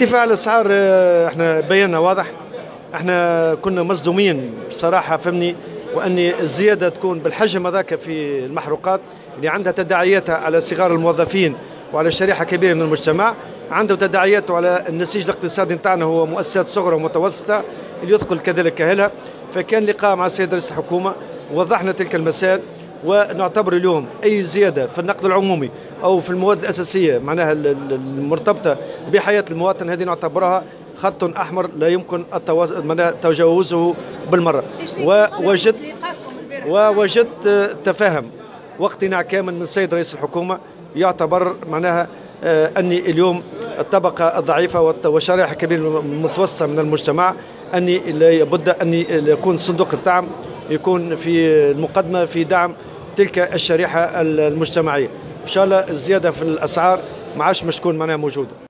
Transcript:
ارتفاع الاسعار احنا بينا واضح. احنا كنا مصدومين بصراحه فهمني، وان الزياده تكون بالحجم هذاك في المحروقات اللي عندها تداعياتها على صغار الموظفين وعلى شريحه كبيره من المجتمع، عنده تداعياته على النسيج الاقتصادي نتاعنا هو مؤسسات صغرى ومتوسطه اللي يدخل كذلك كهلها. فكان لقاء مع السيد رئيس الحكومه وضحنا تلك المسائل، ونعتبر اليوم اي زياده في النقد العمومي او في المواد الاساسيه معناها المرتبطه بحياه المواطن هذه نعتبرها خط احمر لا يمكن تجاوزه بالمره. ووجدت تفاهم واقتناع كامل من السيد رئيس الحكومه، يعتبر معناها اني اليوم الطبقه الضعيفه والشرائح الكبيره المتوسطه من المجتمع اني لابد ان يكون صندوق الدعم يكون في المقدمه في دعم تلك الشريحه المجتمعيه. ان شاء الله الزياده في الاسعار ما عادش مش تكون معناها موجوده.